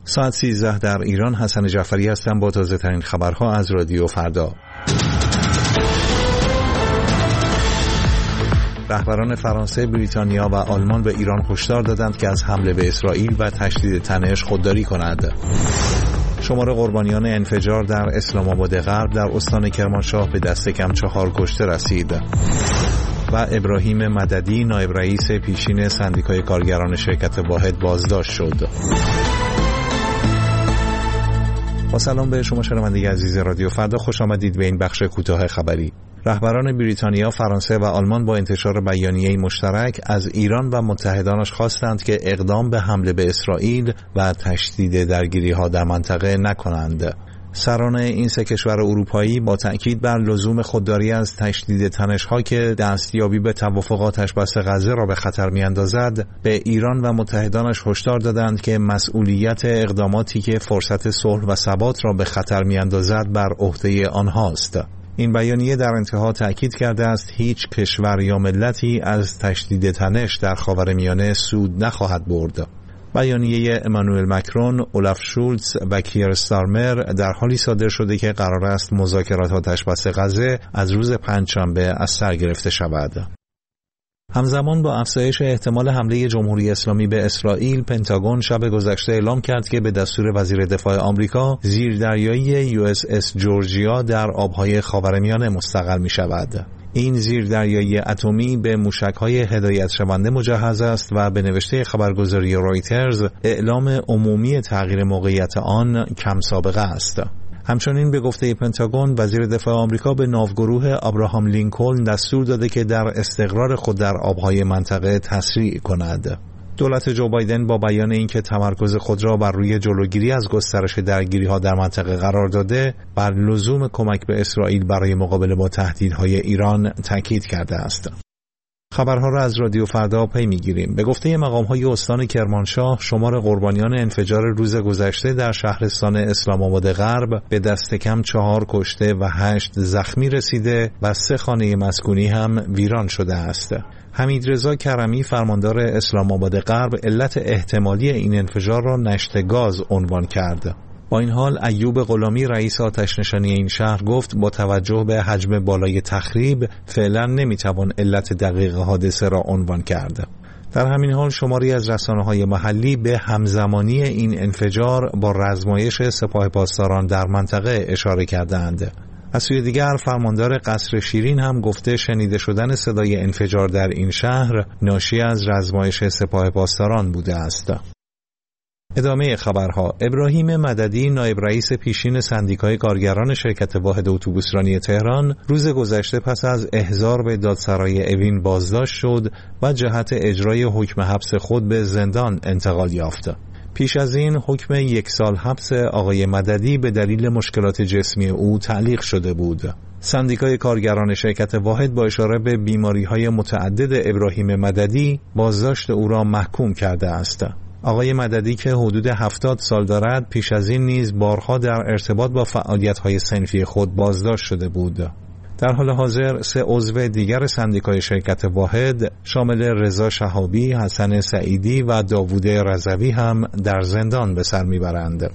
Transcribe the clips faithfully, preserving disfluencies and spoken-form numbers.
ساعت سیزده در ایران. حسن جعفری هستم با تازه ترین خبرها از رادیو فردا. رهبران فرانسه، بریتانیا و آلمان به ایران هشدار دادند که از حمله به اسرائیل و تشدید تنش خودداری کند. شمار قربانیان انفجار در اسلام آباد غرب در استان کرمانشاه به دست کم چهار کشته رسید. و ابراهیم مددی، نایب رئیس پیشین سندیکای کارگران شرکت واحد بازداشت شد. با سلام به شما شنونده عزیز رادیو فردا، خوش آمدید به این بخش کوتاه خبری. رهبران بریتانیا، فرانسه و آلمان با انتشار بیانیه‌ای مشترک از ایران و متحدانش خواستند که اقدام به حمله به اسرائیل و تشدید درگیری‌ها در منطقه نکنند. سران این سه کشور اروپایی با تأکید بر لزوم خودداری از تشدید تنش‌ها که دستیابی به توافقات بسته غزه را به خطر می‌اندازد، به ایران و متحدانش هشدار دادند که مسئولیت اقداماتی که فرصت صلح و ثبات را به خطر می‌اندازد بر عهده آنهاست. این بیانیه در انتها تأکید کرده است هیچ کشور یا ملتی از تشدید تنش در خاورمیانه سود نخواهد برد. بیانیه امانوئل مکرون، اولاف شولتز و کیر استارمر در حالی صادر شده که قرار است مذاکرات آتش‌بس غزه از روز پنجشنبه از سر گرفته شود. همزمان با افزایش احتمال حمله جمهوری اسلامی به اسرائیل، پنتاگون شب گذشته اعلام کرد که به دستور وزیر دفاع آمریکا زیردریایی یو اس اس جورجیا در آبهای خاورمیانه مستقر می شود. این زیردریایی اتمی به موشک‌های هدایت شونده مجهز است و به نوشته خبرگزاری رایترز اعلام عمومی تغییر موقعیت آن کم سابقه است. همچنین به گفته پنتاگون، وزیر دفاع آمریکا به ناوگروه ابراهام لینکلن دستور داده که در استقرار خود در آبهای منطقه تسریع کند. دولت جو بایدن با بیان اینکه تمرکز خود را بر روی جلوگیری از گسترش درگیری‌ها در منطقه قرار داده، بر لزوم کمک به اسرائیل برای مقابله با تهدیدهای ایران تاکید کرده است. خبرها را از رادیو فردا پی می‌گیریم. به گفته مقام‌های استان کرمانشاه، شمار قربانیان انفجار روز گذشته در شهرستان اسلام آباد غرب به دست کم چهار کشته و هشت زخمی رسیده و سه خانه مسکونی هم ویران شده است. حمیدرضا کرمی، فرماندار اسلام آباد غرب، علت احتمالی این انفجار را نشت گاز عنوان کرد. با این حال ایوب غلامی، رئیس آتش‌نشانی این شهر، گفت با توجه به حجم بالای تخریب فعلا نمیتوان علت دقیق حادثه را عنوان کرد. در همین حال شماری از رسانه‌های محلی به همزمانی این انفجار با رزمایش سپاه پاسداران در منطقه اشاره کردند. از سوی دیگر فرماندار قصر شیرین هم گفته شنیده شدن صدای انفجار در این شهر ناشی از رزمایش سپاه پاسداران بوده است. ادامه خبرها. ابراهیم مددی، نایب رئیس پیشین سندیکای کارگران شرکت واحد اتوبوسرانی تهران، روز گذشته پس از احضار به دادسرای اوین بازداشت شد و جهت اجرای حکم حبس خود به زندان انتقال یافت. پیش از این حکم یک سال حبس آقای مددی به دلیل مشکلات جسمی او تعلیق شده بود. سندیکای کارگران شرکت واحد با اشاره به بیماری‌های متعدد ابراهیم مددی بازداشت او را محکوم کرده است. آقای مددی که حدود هفتاد سال دارد، پیش از این نیز بارها در ارتباط با فعالیت‌های صنفی خود بازداشت شده بود. در حال حاضر سه عضو دیگر سندیکای شرکت واحد شامل رضا شهابی، حسن سعیدی و داوود رضوی هم در زندان به سر میبرند.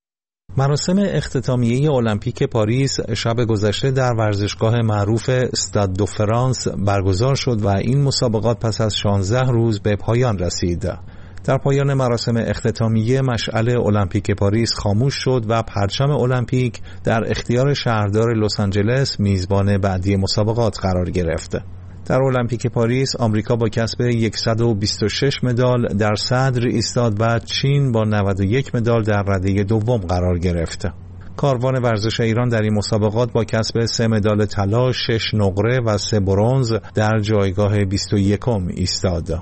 مراسم اختتامیه المپیک پاریس شب گذشته در ورزشگاه معروف استاد دو فرانس برگزار شد و این مسابقات پس از شانزده روز به پایان رسید. در پایان مراسم اختتامیه مشعل المپیک پاریس خاموش شد و پرچم المپیک در اختیار شهردار لس آنجلس میزبان بعدی مسابقات قرار گرفت. در المپیک پاریس آمریکا با کسب صد و بیست و شش مدال در صدر ایستاد و چین با نود و یک مدال در رده دوم قرار گرفت. کاروان ورزش ایران در این مسابقات با کسب سه مدال طلا، شش نقره و سه برنز در جایگاه بیست و یکم ایستاد.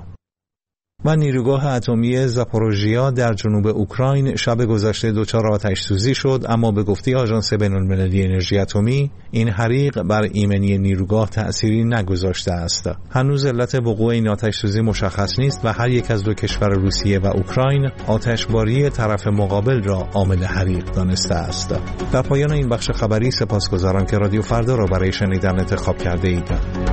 و نیروگاه اتمی زاپوروژیا در جنوب اوکراین شب گذشته دچار آتش سوزی شد، اما به گفته آژانس بین‌المللی انرژی اتمی این حریق بر ایمنی نیروگاه تأثیری نگذاشته است. هنوز علت وقوع این آتش سوزی مشخص نیست و هر یک از دو کشور روسیه و اوکراین آتشباری طرف مقابل را عامل حریق دانسته است. در پایان این بخش خبری سپاسگزارم که رادیو فردا را برای شنیدن انتخاب کرده اید.